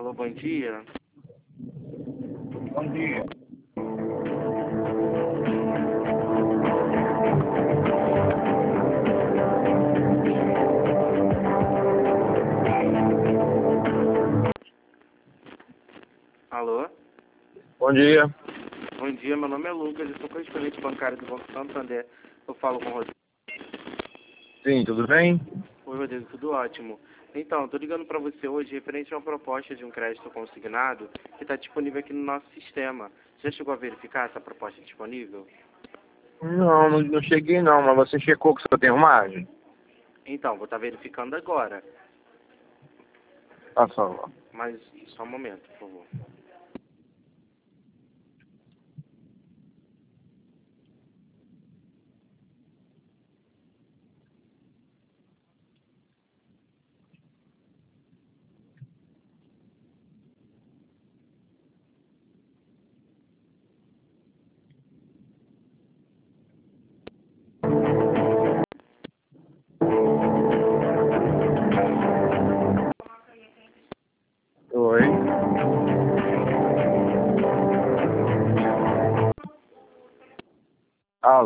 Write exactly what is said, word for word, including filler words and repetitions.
Alô, bom dia. Bom dia. Alô? Bom dia. Bom dia, meu nome é Lucas, eu sou correspondente bancário do Banco Santander. Eu falo com o Rodrigo. Sim, tudo bem? Oi, Rodrigo, tudo ótimo. Então, estou ligando para você hoje referente a uma proposta de um crédito consignado que está disponível aqui no nosso sistema. Já chegou a verificar essa proposta disponível? Não, não, não cheguei não, mas você checou que você tem margem? Então, vou estar verificando agora. Por favor. Mas só um momento, por favor. Oi.